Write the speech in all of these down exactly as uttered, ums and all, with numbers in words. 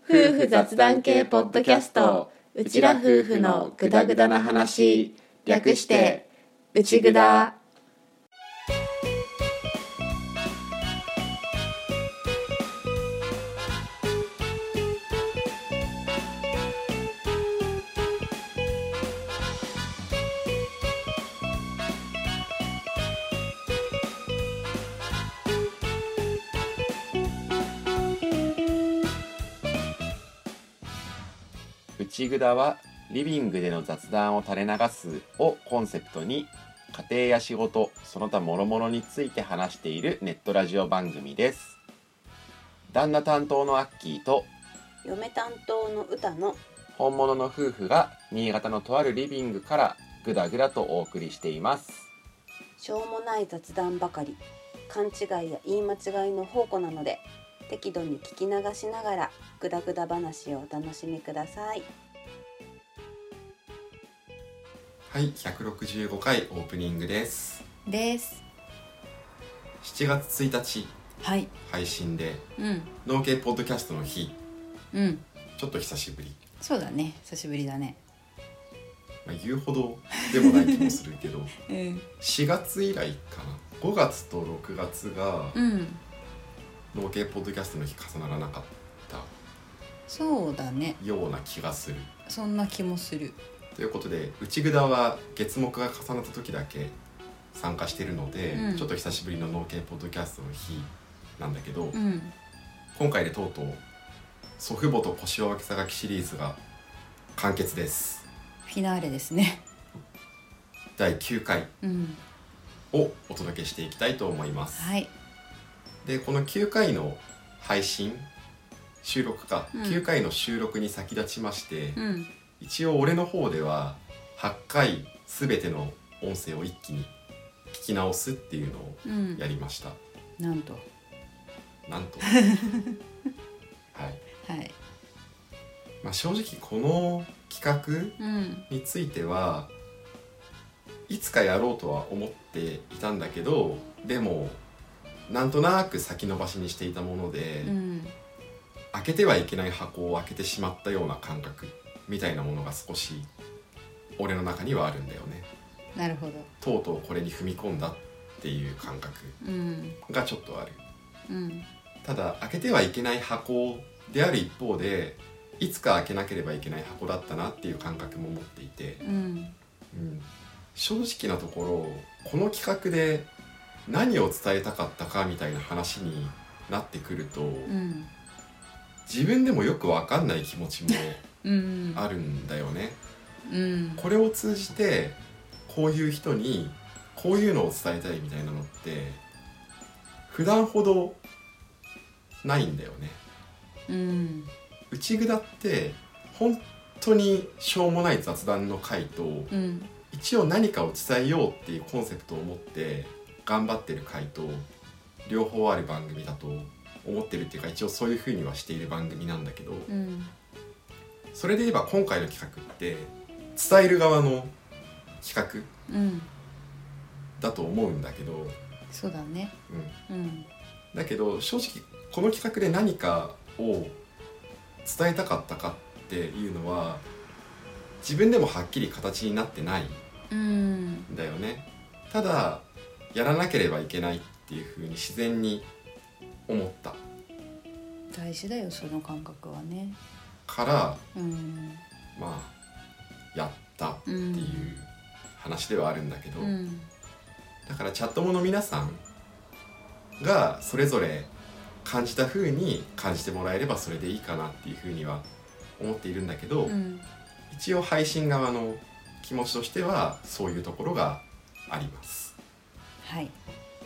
夫婦雑談系ポッドキャスト、うちら夫婦のグダグダな話、略してうちぐだ。 内ぐだはリビングでの雑談を垂れ流すをコンセプトに、家庭や仕事その他諸々について話しているネットラジオ番組です。旦那担当のアッキーと嫁担当の歌の本物の夫婦が新潟のとあるリビングからぐだぐだとお送りしています。 しょうもない雑談ばかり、勘違いや言い間違いの宝庫なので、適度に聞き流しながらぐだぐだ話をお楽しみください。 はい、ひゃくろくじゅうごかいオープニングですです。 しちがつついたちはい。 配信で、 うん。 農系ポッドキャストの日、 うん。 ちょっと久しぶり。 そうだね。久しぶりだね。 まあ、言うほどでもない気もするけど、 うん。 しがつ以来かな。ごがつとろくがつがうん。 農系ポッドキャストの日重ならなかっそうだね。 たような気がする。 そんな気もする。 ということで、内ぐだは月木が重なった時だけ参加しているので、うん、ちょっと久しぶりの農系ポッドキャストの日なんだけど、 うん、 今回でとうとう祖父母と腰を分けさがきシリーズが完結です。 フィナーレですね。 だいきゅうかいをお届けしていきたいと思います、 はい。 でこのきゅうかいの配信収録か、うん、きゅうかいの収録に先立ちまして、うん、一応俺の方でははっかいすべての音声を一気に聞き直すっていうのをやりました、 うん、なんとなんとはい、 はい。 まあ、正直この企画については、うん、いつかやろうとは思っていたんだけど、でもなんとなく先延ばしにしていたもので、うん、開けてはいけない箱を開けてしまったような感覚みたいなものが少し俺の中にはあるんだよね。 なるほど。 とうとうこれに踏み込んだっていう感覚がちょっとある、うん、ただ開けてはいけない箱である一方で、いつか開けなければいけない箱だったなっていう感覚も持っていて、うんうん、正直なところこの企画で何を伝えたかったかみたいな話になってくると、うん、自分でもよく分かんない気持ちもあるんだよね、うん、これを通じてこういう人にこういうのを伝えたいみたいなのって普段ほどないんだよね、うん、内ぐだって本当にしょうもない雑談の回と、うん、一応何かを伝えようっていうコンセプトを持って頑張ってる回と両方ある番組だと思ってるっていうか、一応そういう風にはしている番組なんだけど、うん、それで言えば今回の企画って伝える側の企画、うん、だと思うんだけど、 そうだね、 うんうん、だけど正直この企画で何かを伝えたかったかっていうのは自分でもはっきり形になってないんだよね、うん、ただやらなければいけないっていう風に自然に思った。 大事だよその感覚はね。 から、うん、まあやったっていう話ではあるんだけど、うん、だからチャットモの皆さんがそれぞれ感じた風に感じてもらえればそれでいいかなっていう風には思っているんだけど、うん、一応配信側の気持ちとしてはそういうところがあります。 はい。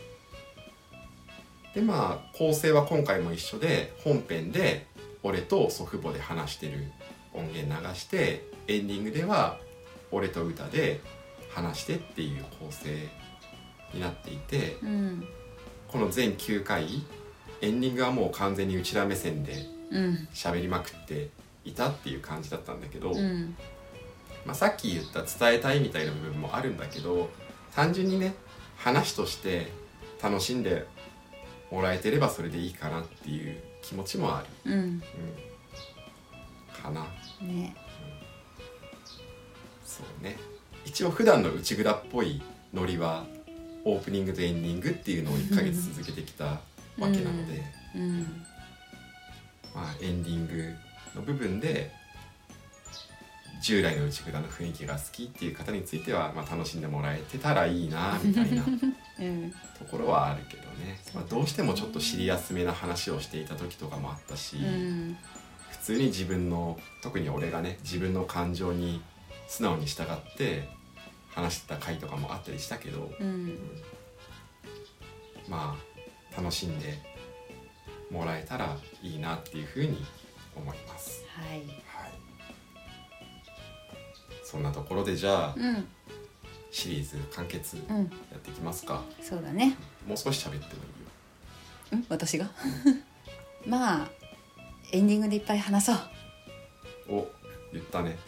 でまあ構成は今回も一緒で、本編で俺と祖父母で話してる音源流して、エンディングでは俺と歌で話してっていう構成になっていて、うん、この全きゅうかいエンディングはもう完全にうちら目線で喋りまくっていたっていう感じだったんだけど、うんまあ、さっき言った伝えたいみたいな部分もあるんだけど、単純にね話として楽しんでもらえてればそれでいいかなっていう気持ちもある、うんうん、 かなね、 そうね。一応普段の内蔵っぽいノリはオープニングとエンディングっていうのをいっかげつ続けてきたわけなので、 うんうん、 まあエンディングの部分で従来の内蔵の雰囲気が好きっていう方については、まあ、楽しんでもらえてたらいいなみたいなところはあるけどね、まあ、どうしてもちょっとシリアスめな話をしていた時とかもあったし、うん、普通に自分の特に俺がね自分の感情に素直に従って話してた回とかもあったりしたけど、うん、まあ楽しんでもらえたらいいなっていうふうに思います。 はい、はい、 そんなところでじゃあ、うん、シリーズ完結やっていきますか、 うん、そうだね。 もう少し喋ってもいいよ。ん私がまあエンディングでいっぱい話そう。 お、言ったね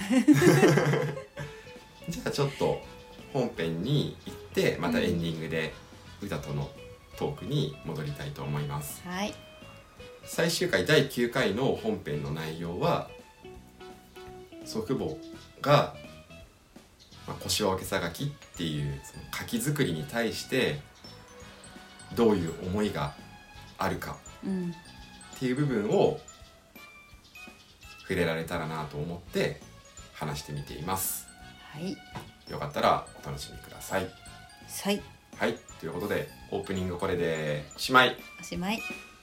じゃあちょっと本編に行ってまたエンディングで歌とのトークに戻りたいと思います、 はい、 最終回だいきゅうかいの本編の内容は祖父母が、まあ、腰を分けさがきっていうその柿作りに対してどういう思いがあるかっていう部分を触れられたらなと思って話してみています。 はい、 よかったらお楽しみください。 はい、 はい、ということでオープニングこれでおしまい。 おしまい。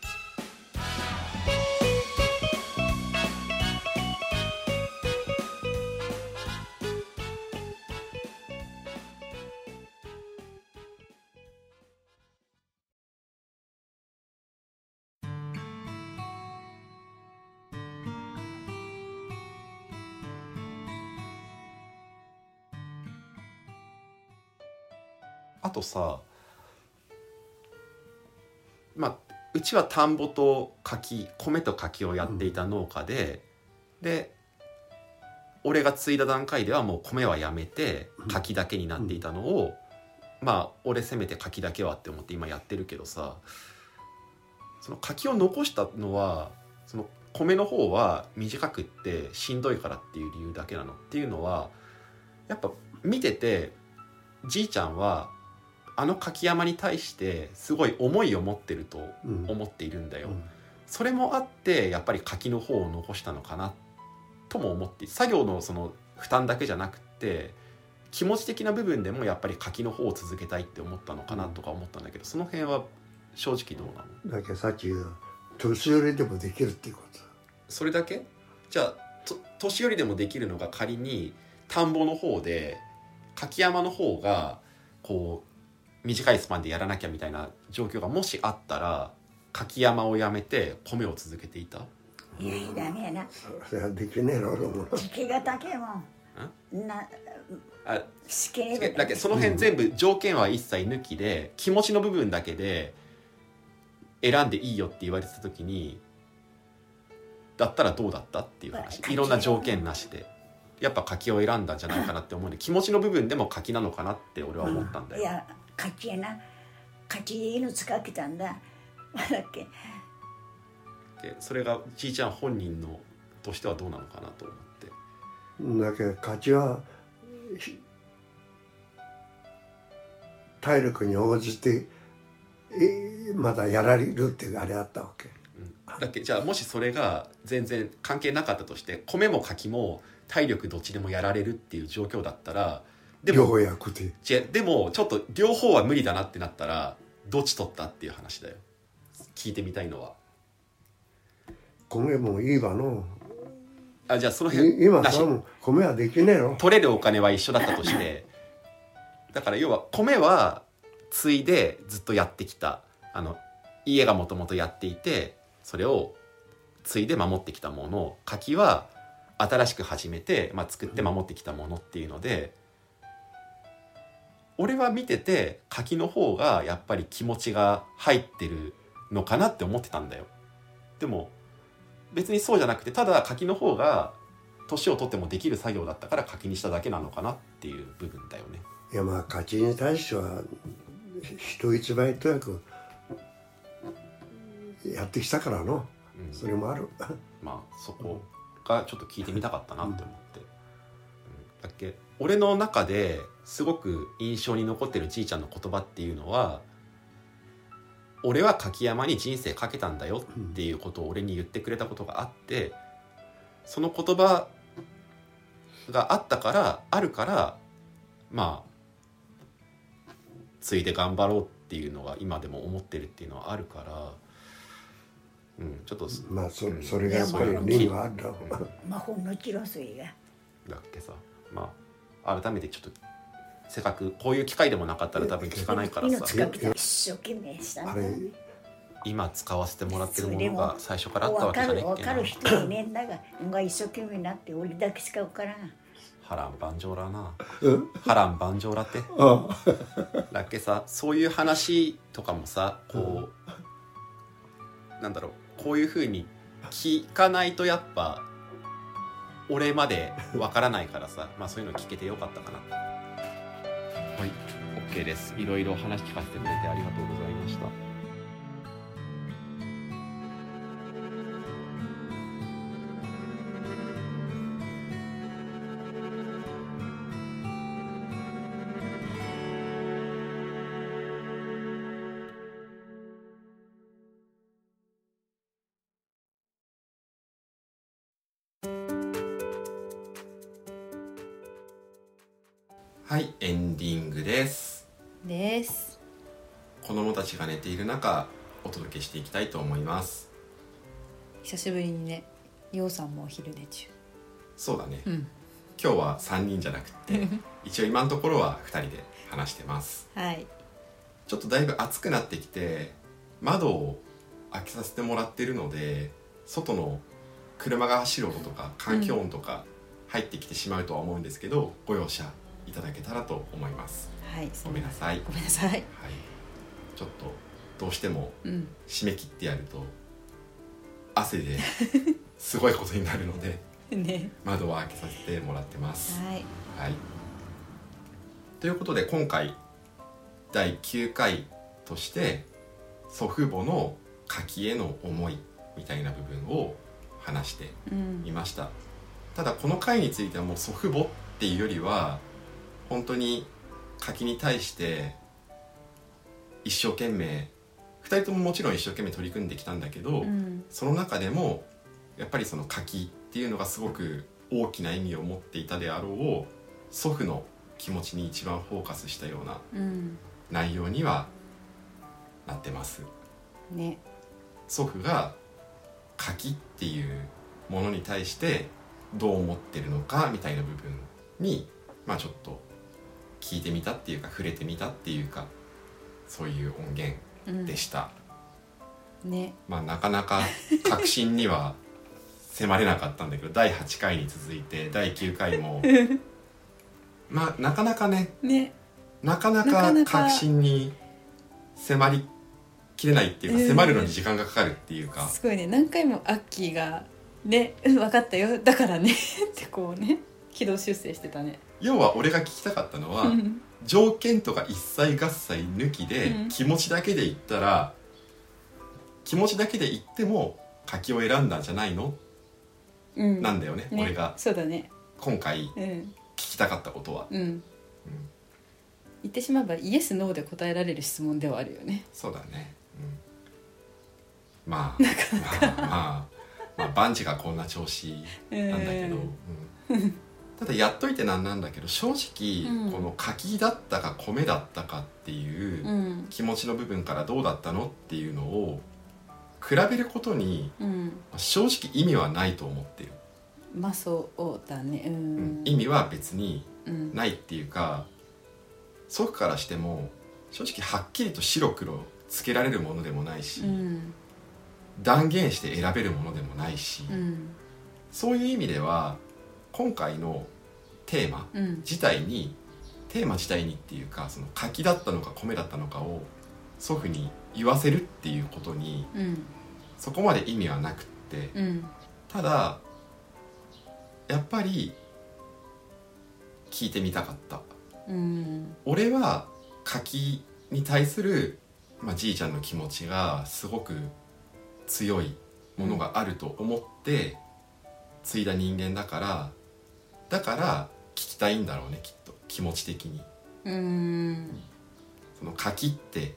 あとさ、まあうちは田んぼと柿、米と柿をやっていた農家で、うん、で俺が継いだ段階ではもう米はやめて柿だけになっていたのを、うん、まあ俺せめて柿だけはって思って今やってるけどさ、その柿を残したのはその米の方は短くってしんどいからっていう理由だけなのっていうのは、やっぱ見ててじいちゃんはあの柿山に対してすごい思いを持ってると思っているんだよ、うんうん、それもあってやっぱり柿の方を残したのかなとも思って、作業のその負担だけじゃなくて気持ち的な部分でもやっぱり柿の方を続けたいって思ったのかなとか思ったんだけど、その辺は正直どうなの？ だけどさっき言う年寄りでもできるっていうこと。 それだけ？じゃあと年寄りでもできるのが仮に田んぼの方で柿山の方がこう短いスパンでやらなきゃみたいな状況がもしあったら柿山をやめて米を続けていた？ いやいだねえな。 それはできねえな俺も。 時期が高いもん。なあ試験だけどその辺全部条件は一切抜きで、気持ちの部分だけで選んでいいよって言われてた時にだったらどうだったっていう話。いろんな条件なしでやっぱ柿を選んだんじゃないかなって思うんで、気持ちの部分でも柿なのかなって俺は思ったんだよ。 いや柿やな、柿の使ってたんだ。なんだっけ。 でそれがじいちゃん本人のとしてはどうなのかなと思って。 だけど柿は体力に応じてまだやられるっていうあれあったわけ、 うん、だっけ。じゃあもしそれが全然関係なかったとして、米も柿も体力どっちでもやられるっていう状況だったら、でも両方役で違う、でもちょっと両方は無理だなってなったらどっち取ったっていう話だよ。聞いてみたいのは。 米もいいわの。 あ、じゃあその辺今さも米はできねえの。 取れるお金は一緒だったとしてだから要は米は継いでずっとやってきた、あの家がもともとやっていてそれを継いで守ってきたもの、柿は新しく始めて、まあ、作って守ってきたものっていうので、俺は見てて柿の方がやっぱり気持ちが入ってるのかなって思ってたんだよ。でも別にそうじゃなくて、ただ柿の方が年を取ってもできる作業だったから柿にしただけなのかなっていう部分だよね。 いやまあ柿に対しては人一倍とやくやってきたからの、うん、それもあるまあそこがちょっと聞いてみたかったなって思って、うん、だっけ俺の中ですごく印象に残ってるじいちゃんの言葉っていうのは、俺は柿山に人生かけたんだよっていうことを俺に言ってくれたことがあって、その言葉があったからあるからまあついで頑張ろうっていうのが今でも思ってるっていうのはあるから、うん、ちょっとまあそれ、それがやっぱり意味があるだろうな。 魔法のキロスイがだっけさ、まあ改めてちょっとせっかくこういう機会でもなかったら多分聞かないからさ、 一生懸命したんだね。 今使わせてもらってるものが最初からあったわけじゃねえっけな。 分かる人いねえんだが、が一生懸命なって俺だけしか分からん。 波乱万丈らな、波乱万丈らってだっけさ、そういう話とかもさ、こうなんだろう、こういう風に聞かないとやっぱ俺までわからないからさ、まあそういうの聞けてよかったかな。はい、 OK です。いろいろ話聞かせてくれてありがとうございました。はい、エンディングですです子供たちが寝ている中お届けしていきたいと思います。 久しぶりにね、ようさんもお昼寝中。 そうだね、 うん、 今日はさんにんじゃなくて一応今のところはふたりで話してます。 はい。 ちょっとだいぶ暑くなってきて窓を開けさせてもらってるので、外の車が走る音とか環境音とか入ってきてしまうとは思うんですけど、ご容赦いただけたらと思います。 はい、 ごめんなさい。 ごめんなさい。はい、 ちょっとどうしてもうん締め切ってやると汗ですごいことになるのでね、 窓を開けさせてもらってます。 はい、 はい、ということで今回だいきゅうかいとして祖父母の柿への思いみたいな部分を話してみました、うん、ただこの回についてはもう祖父母っていうよりは本当に柿に対して一生懸命ふたりとももちろん一生懸命取り組んできたんだけど、うん、その中でもやっぱりその柿っていうのがすごく大きな意味を持っていたであろう祖父の気持ちに一番フォーカスしたような内容にはなってます、 ね、 祖父が柿っていうものに対してどう思ってるのかみたいな部分にまあちょっと聞いてみたっていうか触れてみたっていうかそういう音源でした、 うん、ね、 まあなかなか確信には迫れなかったんだけどだいはちかいに続いてだいきゅうかいもまあなかなか ね, ねなかなか確信に迫りきれないっていうか、迫るのに時間がかかるっていうか、 すごいね、何回もアッキーがね、分かったよだからねってこうね軌道修正してたね。 要は俺が聞きたかったのは条件とか一切合切抜きで、うん、気持ちだけで言ったら気持ちだけで言っても柿を選んだんじゃないの、うん、なんだよ ね, ね俺がそうだね今回聞きたかったことは、うんうん、 言ってしまえばイエスノーで答えられる質問ではあるよね。 そうだね、うん、まあまあまあまあバンチがこんな調子なんだけど、えーうん、ただやっといてなんなんだけど正直、うん、この柿だったか米だったかっていう気持ちの部分からどうだったのっていうのを比べることに、うん、正直意味はないと思ってる。 まあそうだね、うんうん、 意味は別にないっていうか、祖父からしても正直はっきりと白黒つけられるものでもないし、うん、断言して選べるものでもないし、うん、そういう意味では今回のテーマ自体に、うん、テーマ自体にっていうかその柿だったのか米だったのかを祖父に言わせるっていうことに、うん、そこまで意味はなくって、うん、ただやっぱり聞いてみたかった、うん、俺は柿に対する、まあ、じいちゃんの気持ちがすごく強いものがあると思って継いだ人間だからだから聞きたいんだろうね、きっと気持ち的に。 うーんその書きって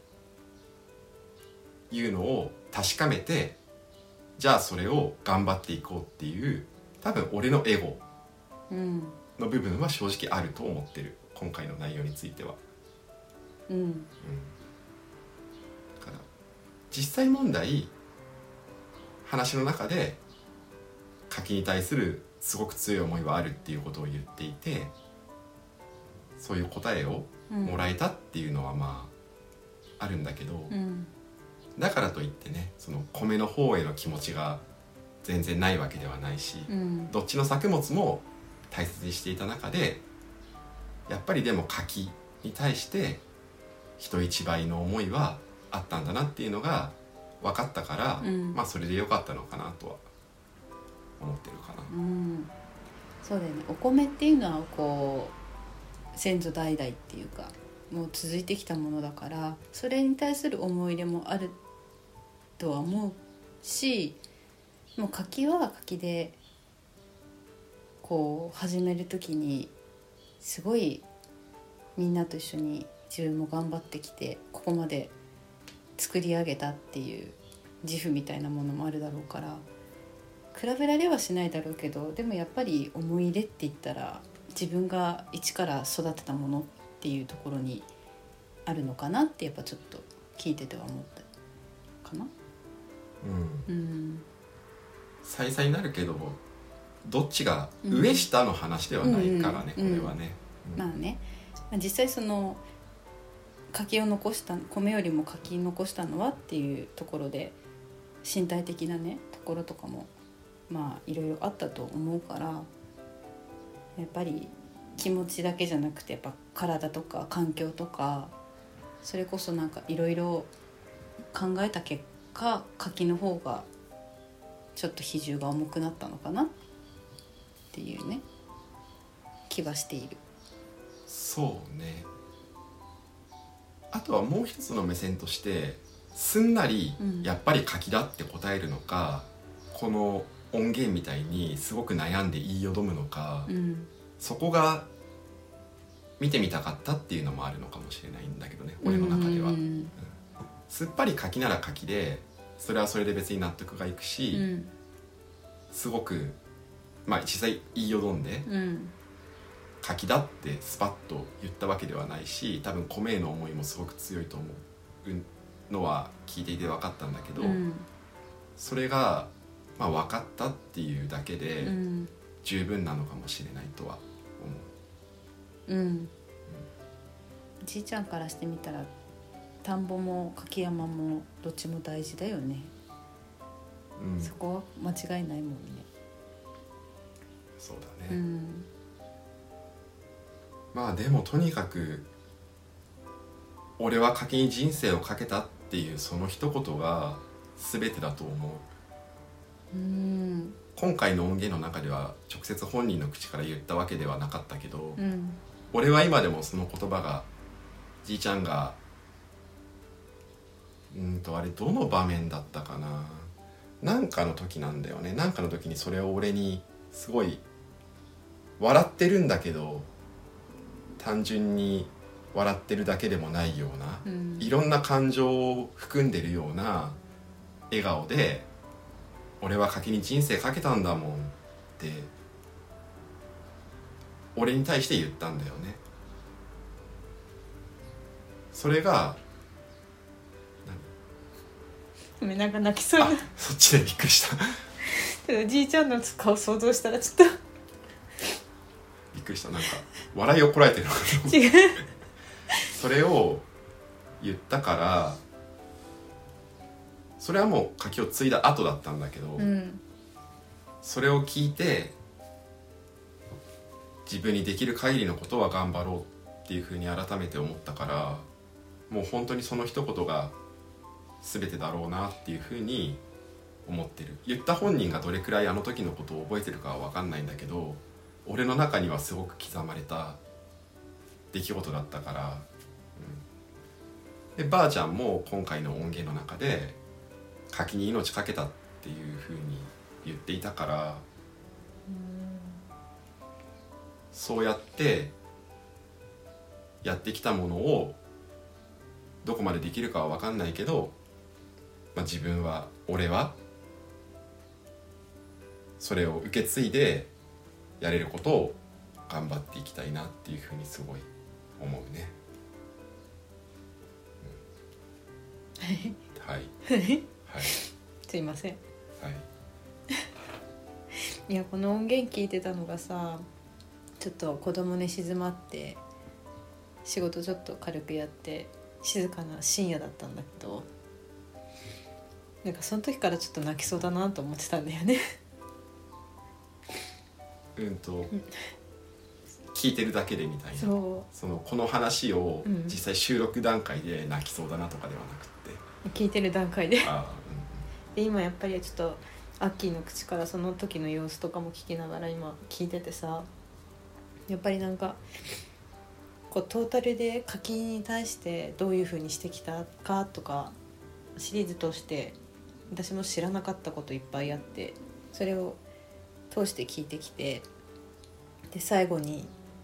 いうのを確かめて、じゃあそれを頑張っていこうっていう多分俺のエゴの部分は正直あると思ってる、今回の内容については。 うん、うん、 だから実際問題話の中で柿に対するすごく強い思いはあるっていうことを言っていて、そういう答えをもらえたっていうのはまああるんだけど、 うん、 だからといってね、その米の方への気持ちが全然ないわけではないし、 うん、 どっちの作物も大切にしていた中でやっぱりでも柿に対して人一倍の思いはあったんだなっていうのが分かったから、うん、まあそれでよかったのかなとは思ってるかな、 うん、そうだよね。お米っていうのはこう先祖代々っていうかもう続いてきたものだから、それに対する思い入れもあるとは思うし、もう柿は柿でこう始める時にすごいみんなと一緒に自分も頑張ってきてここまで作り上げたっていう自負みたいなものもあるだろうから、比べられはしないだろうけど、でもやっぱり思い入れって言ったら自分が一から育てたものっていうところにあるのかなってやっぱちょっと聞いてては思ったかな。 うん、 うん、 再々になるけどどっちが上下の話ではないからね、うんうん、これはね、 うん、まあね、実際その柿を残した米よりも柿残したのはっていうところで身体的なねところとかもまあいろいろあったと思うから、やっぱり気持ちだけじゃなくてやっぱ体とか環境とかそれこそなんかいろいろ考えた結果柿の方がちょっと比重が重くなったのかなっていうね気はしている。 そうね。あとはもう一つの目線としてすんなりやっぱり柿だって答えるのか、うん、この音源みたいにすごく悩んで言いよどむのか、うん、そこが見てみたかったっていうのもあるのかもしれないんだけどね、俺の中では、うんうん、すっぱり柿なら柿でそれはそれで別に納得がいくし、うん、すごくまあ実際言いよどんで、うん、柿だってスパッと言ったわけではないし、多分米への思いもすごく強いと思うのは聞いていて分かったんだけど、うん、それが、まあ、分かったっていうだけで十分なのかもしれないとは思う、うんうん、 じいちゃんからしてみたら田んぼも柿山もどっちも大事だよね、うん、そこは間違いないもんね。 そうだね、うん、まあでもとにかく俺は柿に人生をかけたっていうその一言が全てだと思う。うん、今回の音源の中では直接本人の口から言ったわけではなかったけど、うん、俺は今でもその言葉がじいちゃんがうんとあれどの場面だったかな、なんかの時なんだよね。なんかの時にそれを俺にすごい笑ってるんだけど単純に笑ってるだけでもないような、うん、いろんな感情を含んでるような笑顔で俺は柿に人生かけたんだもんって俺に対して言ったんだよね。それがごめんなんか泣きそうな。 そっちでびっくりしたおじいちゃんの顔想像したらちょっとびっくりした。なんか笑いをこらえてるのかと違うそれを言ったからそれはもう柿を継いだ後だったんだけど、うん、それを聞いて自分にできる限りのことは頑張ろうっていうふうに改めて思ったから、もう本当にその一言が全てだろうなっていうふうに思ってる。言った本人がどれくらいあの時のことを覚えてるかは分かんないんだけど、俺の中にはすごく刻まれた出来事だったから、うん、でばあちゃんも今回の音源の中で柿に命かけたっていうふうに言っていたから、 そうやってやってきたものをどこまでできるかは分かんないけど、まあ、自分は俺はそれを受け継いでやれることを頑張っていきたいなっていうふうにすごい思うね、うん、はいはいすいません。 はいいやこの音源聞いてたのがさ、ちょっと子供寝静まって仕事ちょっと軽くやって静かな深夜だったんだけど、なんかその時からちょっと泣きそうだなと思ってたんだよねうんと聞いてるだけでみたいな、 そそのこの話をうん実際収録段階で泣きそうだなとかではなくて、 う聞いてる段階であで今やっぱりちょっとアッキーの口からその時の様子とかも聞きながら今聞いててさ、やっぱりなんかこうトータルで課金に対してどういう風にしてきたかとかシリーズ通して私も知らなかったこといっぱいあって、それを通して聞いてきて、で最後に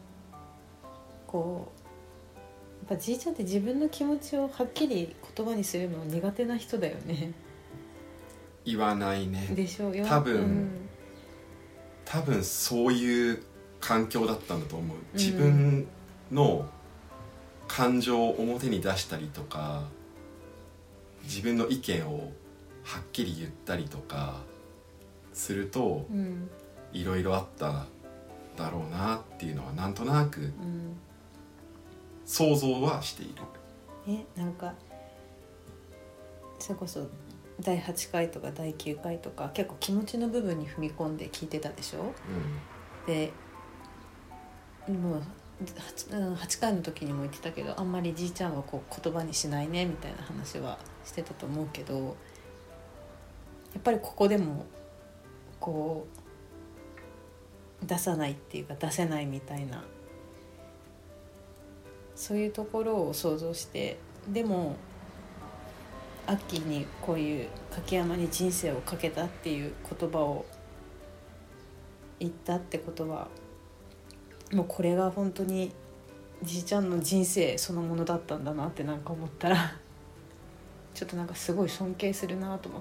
こうやっぱじいちゃんって自分の気持ちをはっきり言葉にするの苦手な人だよね。 言わないね。 でしょうよ。 多分、 うん、 多分そういう環境だったんだと思う。自分の感情を表に出したりとか、自分の意見をはっきり言ったりとかすると、いろいろあっただろうなっていうのはなんとなく想像はしている。 え、なんかそれこそだいはちかいとかだいきゅうかいとか結構気持ちの部分に踏み込んで聞いてたでしょ、うん、でもう はちかいの時にも言ってたけど、あんまりじいちゃんはこう言葉にしないねみたいな話はしてたと思うけど、やっぱりここでもこう出さないっていうか出せないみたいな、そういうところを想像して、でもアッキーにこういう柿山に人生をかけたっていう言葉を言ったってことは、もうこれが本当にじいちゃんの人生そのものだったんだなってなんか思ったらちょっとなんかすごい尊敬するなと思って、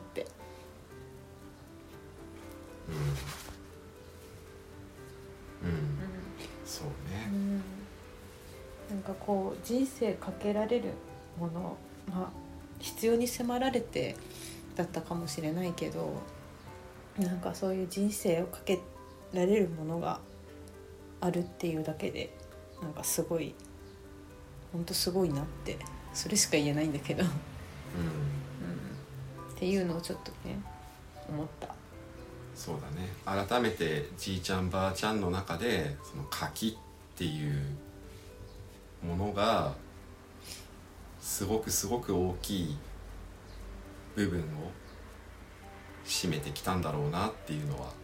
うん、うん、そうね、 うん、なんかこう人生かけられるものが必要に迫られてだったかもしれないけど、なんかそういう人生をかけられるものがあるっていうだけでなんかすごい本当すごいなってそれしか言えないんだけど、うんうん、っていうのをちょっとね思った。 そうだね、改めてじいちゃんばあちゃんの中でその柿っていうものがすごくすごく大きい部分を占めてきたんだろうなっていうのは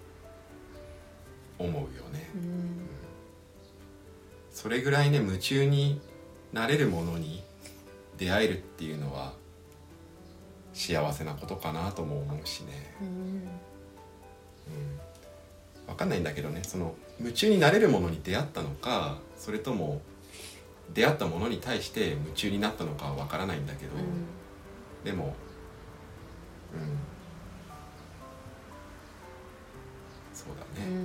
思うよね、うんうん、それぐらいね夢中になれるものに出会えるっていうのは幸せなことかなとも思うしね、うんうん、分かんないんだけどね、その夢中になれるものに出会ったのか、それとも出会ったものに対して夢中になったのかは分からないんだけど、うん、でも、うん、そうだね、うん、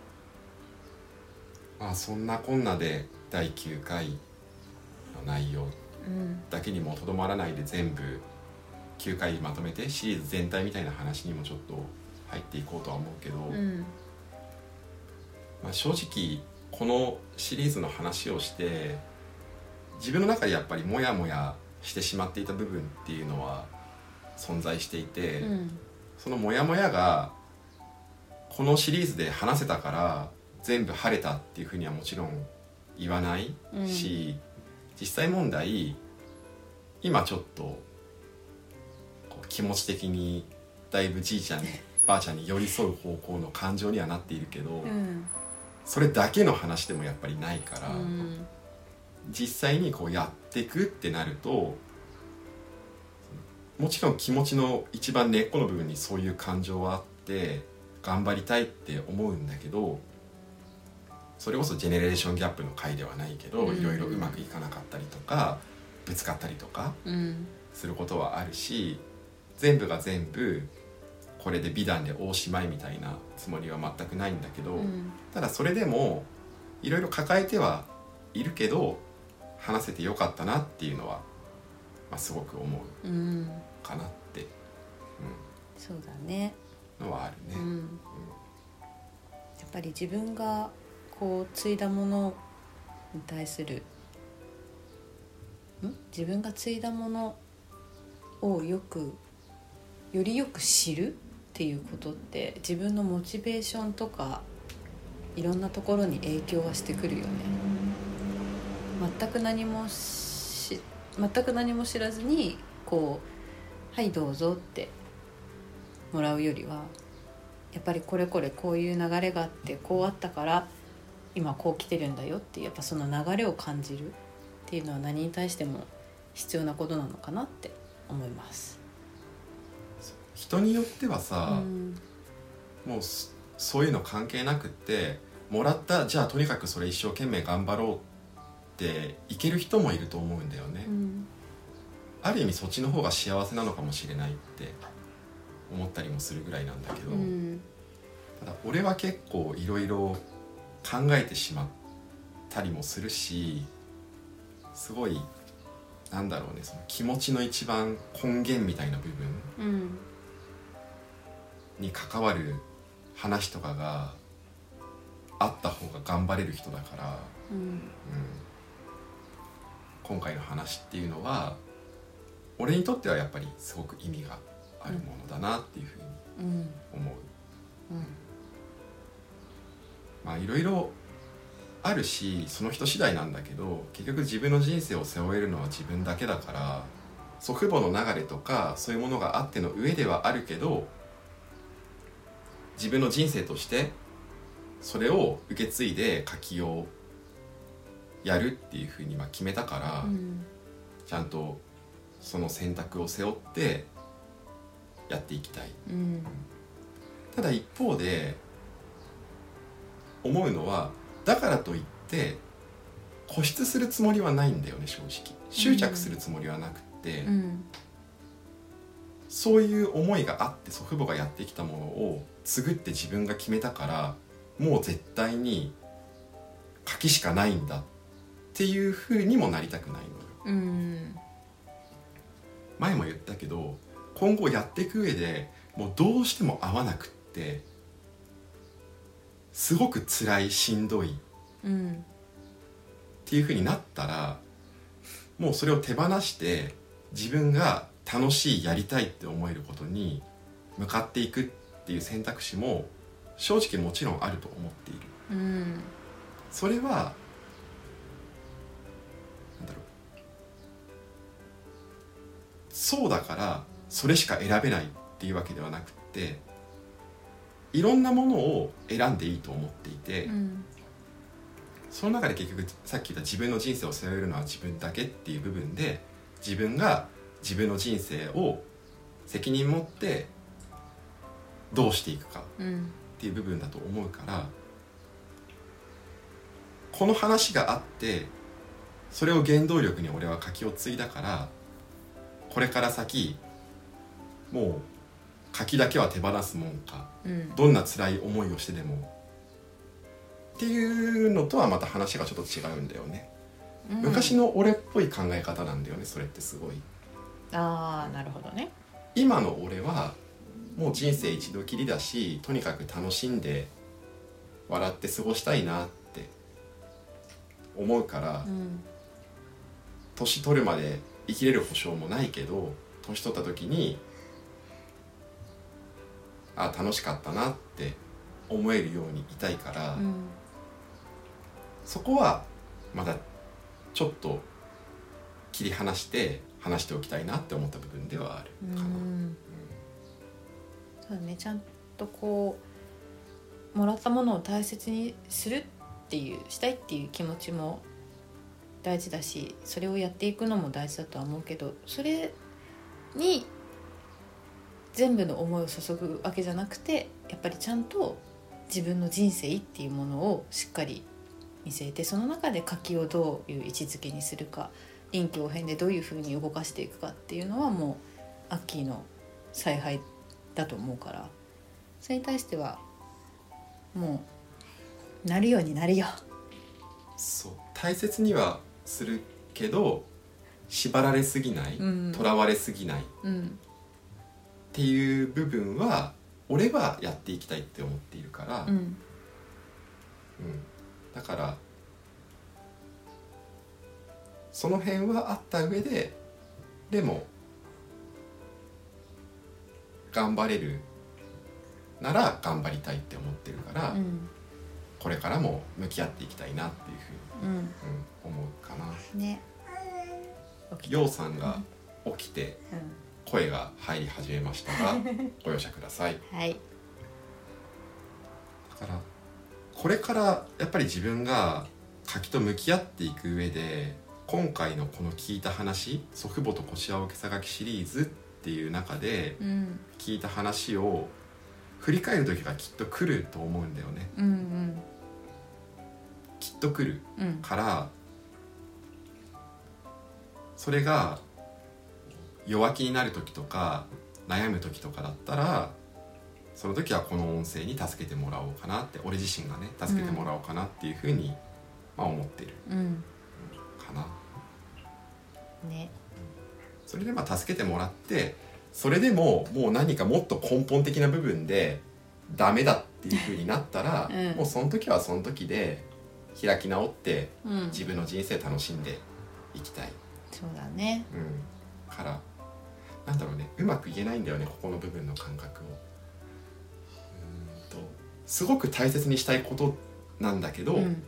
まあそんなこんなでだいきゅうかいの内容だけにもとどまらないで全部きゅうかいまとめてシリーズ全体みたいな話にもちょっと入っていこうとは思うけど、うん、まあ、正直このシリーズの話をして自分の中でやっぱりモヤモヤしてしまっていた部分っていうのは存在していて、うん、そのモヤモヤがこのシリーズで話せたから全部晴れたっていうふうにはもちろん言わないし、うん、実際問題今ちょっとこう気持ち的にだいぶじいちゃんにばあちゃんに寄り添う方向の感情にはなっているけど、うん、それだけの話でもやっぱりないから、うん、実際にこうやっていくってなるともちろん気持ちの一番根っこの部分にそういう感情はあって、 頑張りたいって思うんだけど、それこそジェネレーションギャップの回ではないけど、 うん、 いろいろうまくいかなかったりとかぶつかったりとかすることはあるし、全部が全部これで美談で大しまいみたいなつもりは全くないんだけど、うん、ただそれでもいろいろ抱えてはいるけど話せてよかったなっていうのは、まあ、すごく思うかなって、うん、 そうだねのはあるね、うんうん、やっぱり自分がこう継いだものに対するん自分が継いだものをよくよりよく知るっていうことって自分のモチベーションとかいろんなところに影響はしてくるよね。全く何もし全く何も知らずにこうはいどうぞってもらうよりは、やっぱりこれこれこういう流れがあってこうあったから今こう来てるんだよっていう、やっぱその流れを感じるっていうのは何に対しても必要なことなのかなって思います。 人によってはさ、うん、もうそういうの関係なくってもらったじゃあとにかくそれ一生懸命頑張ろうっていける人もいると思うんだよね、うん、ある意味そっちの方が幸せなのかもしれないって思ったりもするぐらいなんだけど、うん、ただ俺は結構いろいろ考えてしまったりもするし、すごいなんだろうね、その気持ちの一番根源みたいな部分に関わる話とかがあった方が頑張れる人だから、うんうん、今回の話っていうのは俺にとってはやっぱりすごく意味があるものだなっていうふうに思う、うんうん、まあいろいろあるしその人次第なんだけど、結局自分の人生を背負えるのは自分だけだから、祖父母の流れとかそういうものがあっての上ではあるけど、自分の人生としてそれを受け継いで書きをやるっていうふうにまあ決めたから、うん、ちゃんとその選択を背負ってやっていきたい、うん、ただ一方で思うのは、だからといって固執するつもりはないんだよね。正直執着するつもりはなくて、うん、そういう思いがあって祖父母がやってきたものを継ぐって自分が決めたから、もう絶対に書きしかないんだっていう風にもなりたくないのよ、うん、前も言ったけど今後やっていく上でもうどうしても合わなくってすごく辛いしんどい、うん、っていう風になったら、もうそれを手放して自分が楽しいやりたいって思えることに向かっていくっていう選択肢も正直もちろんあると思っている、うん、それはなんだろう、そうだからそれしか選べないっていうわけではなくって、いろんなものを選んでいいと思っていて、うん、その中で結局さっき言った自分の人生を背負えるのは自分だけっていう部分で、自分が自分の人生を責任持ってどうしていくかっていう部分だと思うから、この話があってそれを原動力に俺は書きを継いだから、これから先もう書きだけは手放すもんか、うん、どんな辛い思いをしてでもっていうのとはまた話がちょっと違うんだよね、うん、昔の俺っぽい考え方なんだよね、それってすごい。 ああ、なるほどね。 今の俺はもう人生一度きりだし、とにかく楽しんで笑って過ごしたいなって思うから、うん、年取るまで生きれる保証もないけど、年取った時にあ楽しかったなって思えるようにいたいから、うん、そこはまだちょっと切り離して話しておきたいなって思った部分ではあるかな、うんうん、 そうだね、ちゃんとこうもらったものを大切にするっていうしたいっていう気持ちも大事だし、それをやっていくのも大事だとは思うけど、それに全部の思いを注ぐわけじゃなくて、やっぱりちゃんと自分の人生っていうものをしっかり見据えて、その中で柿をどういう位置づけにするか、臨機応変でどういうふうに動かしていくかっていうのはもうアッキーの采配だと思うから、それに対してはもうなるようになるよ。 そう大切にはするけど縛られすぎない、 うん、 囚われすぎない、 うん、 っていう部分は俺はやっていきたいって思っているから、 うんうん、 だからその辺はあった上で、でも頑張れるなら頑張りたいって思ってるから、 うん、 これからも向き合っていきたいなっていうふうに、 うんうん、思うかな。 ね、 ようさんが起きてうん、 声が入り始めましたがご容赦ください。 はい、 だからこれからやっぱり自分が柿と向き合っていく上で、今回のこの聞いた話、祖父母と腰は受けさがきシリーズっていう中でうん聞いた話を振り返る時がきっと来ると思うんだよね。 うんうんきっと来るうんから、それが弱気になる時とか悩む時とかだったら、その時はこの音声に助けてもらおうかなって、俺自身がね助けてもらおうかなっていうふうに、まあ、思ってるうんかな。 ね、 それでまあ助けてもらって、それでももう何かもっと根本的な部分でダメだっていう風になったら、 うんもうその時はその時で開き直ってうん、 自分の人生楽しんでいきたい、 そうだね。 うん、からなんだろうね、うまく言えないんだよね、ここの部分の感覚を。うーんとすごく大切にしたいことなんだけど、 うん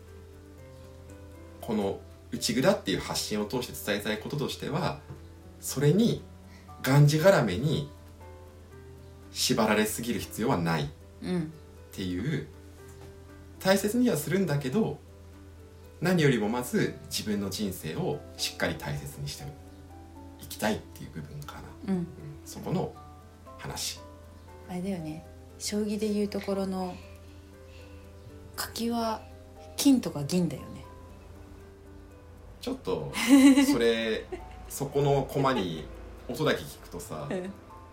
この内蔵っていう発信を通して伝えたいこととしては、それにがんじがらめに縛られすぎる必要はないっうんていう、大切にはするんだけど、何よりもまず自分の人生をしっかり大切にしていきたいっていう部分かな、 うん、 うん、そこの話。 あれだよね、将棋でいうところの柿は金とか銀だよね。 ちょっとそれそこのコマに音だけ聞くとさ、あの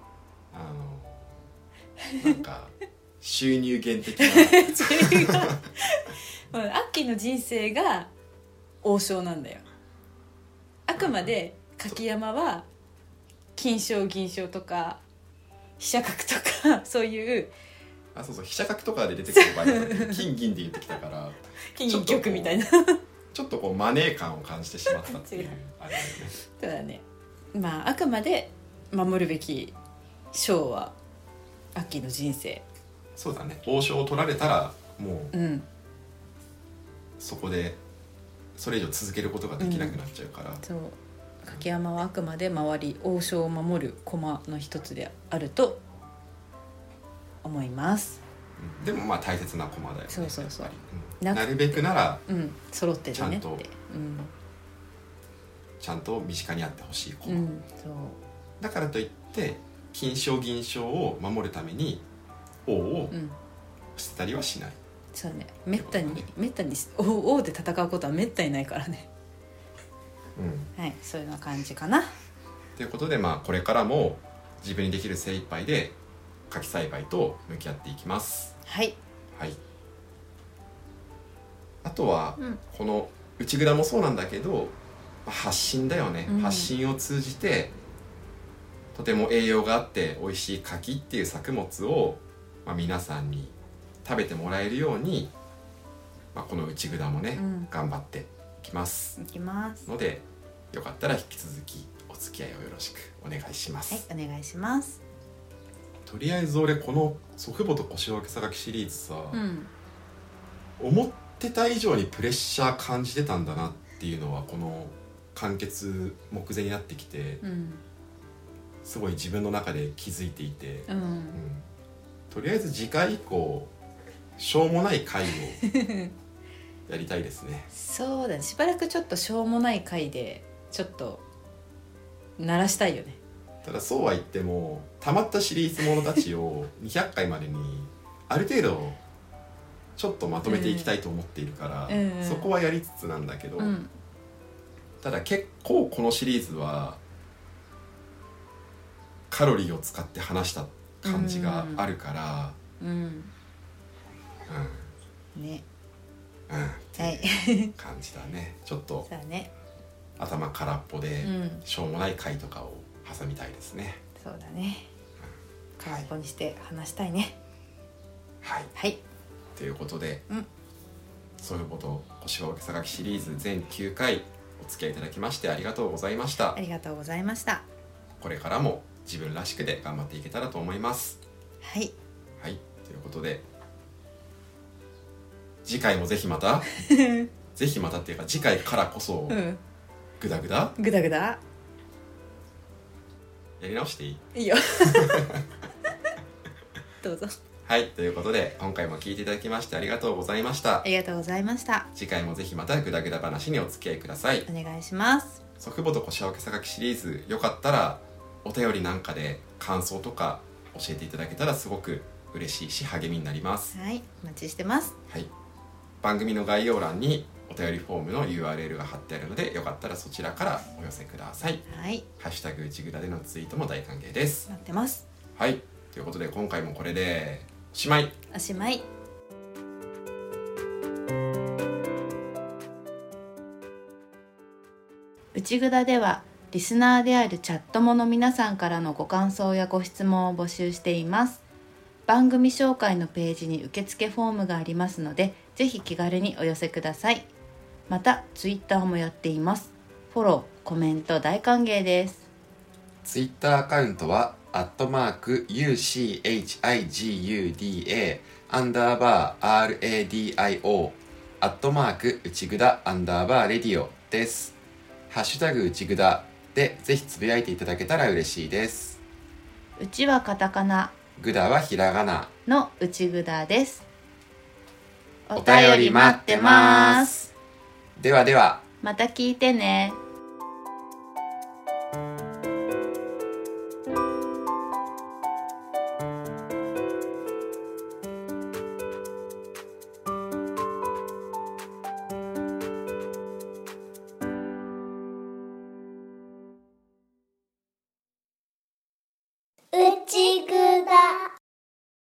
なんか収入源的な違うアッキーの人生が王将なんだよ。あくまで柿山は金賞銀賞とか飛車角とかそういうあ、そうそう、飛車角とかで出てくる場合だったけ金銀で言ってきたから金銀玉みたいな。 ちょっとこうマネー感を感じてしまったっていう違うあれだよね。 そうだね。まああくまで守るべき賞はアッキーの人生。 そうだね、王将を取られたらもううんそこでそれ以上続けることができなくなっちゃうから、 そう、柿山はあくまで周り王将を守る駒の一つであると思います。 うん、でもまあ大切な駒だよね。 そうそうそうやっぱりうんなるべくならうん、揃ってるねって。 ちゃんとうん、 ちゃんと身近にあってほしい駒、 うん、そうだからといって金賞銀賞を守るために王をうん、 捨てたりはしない、 そうね、めったにめったに王王で戦うことはめったにないからね。 うん、 はい、そういうような感じかな。 ということで、まあこれからも自分にできる精一杯で柿栽培と向き合っていきます。 はい、 はい。あとは、 うんこの内蔵もそうなんだけど、まあ発信だよね、 うん発信を通じてとても栄養があって美味しい柿っていう作物を、まあ、皆さんに食べてもらえるように、まあ、この内蔵もね、 うん頑張っていきますいきます。 ので、よかったら引き続きお付き合いをよろしくお願いします。 はい、お願いします。 とりあえず俺この祖父母と腰を受けさがきシリーズさ、 うん、 思ってた以上にプレッシャー感じてたんだなっていうのはこの完結目前になってきて、 うん、 すごい自分の中で気づいていて、 ううんん、 とりあえず次回以降しょうもない回をやりたいですね。 そうだね。しばらくちょっとしょうもない回でちょっと鳴らしたいよね。 ただそうは言ってもたまったシリーズものたちをにひゃっかいまでにある程度ちょっとまとめていきたいと思っているから、 うん、 そこはやりつつなんだけど、 うん、 ただ結構このシリーズはカロリーを使って話した感じがあるから、 うんうんうん、 ね、 うん、はい感じだね。ちょっとそうね、 頭空っぽで、 うん、 しょうもない回とかを挟みたいですね。 そうだね、うん、空っぽにして話したいね。 はい、 はい、 ということで、 うん、 そういうこと腰は大げさ書きシリーズ全きゅうかいお付き合いいただきましてありがとうございました。 ありがとうございました。 これからも自分らしくで頑張っていけたらと思います。 はいはい、ということで次回もぜひまたぜひまたっていうか次回からこそ、うん、グダグダグダグダやり直していい？ いいよどうぞ。 はい、ということで今回も聞いていただきましてありがとうございました。 ありがとうございました。 次回もぜひまたグダグダ話にお付き合いください。 お願いします。 祖父母と腰は大げさ書きシリーズよかったらお便りなんかで感想とか教えていただけたらすごく嬉しいし励みになります。 はい、お待ちしてます。 はい、番組の概要欄にお便りフォームの ユーアールエル が貼ってあるのでよかったらそちらからお寄せください。 はい、 ハッシュタグうちぐだでのツイートも大歓迎です。 待ってます。 はい、ということで今回もこれでおしまい。 おしまい。うちぐだではリスナーであるチャットモの皆さんからのご感想やご質問を募集しています。番組紹介のページに受付フォームがありますのでぜひ気軽にお寄せください。またツイッターもやっています。フォロー、コメント大歓迎です。 ツイッターアカウントはアットマーク ユーシーエイチアイジーユーディーエー アンダーバー アールエーディーアイオー アットマークうちぐだアンダーバーレディオです。ハッシュタグうちぐだでぜひつぶやいていただけたら嬉しいです。 うちはカタカナ、 ぐだはひらがなのうちぐだです。 お便り待ってます。ではでは、 また聞いてね。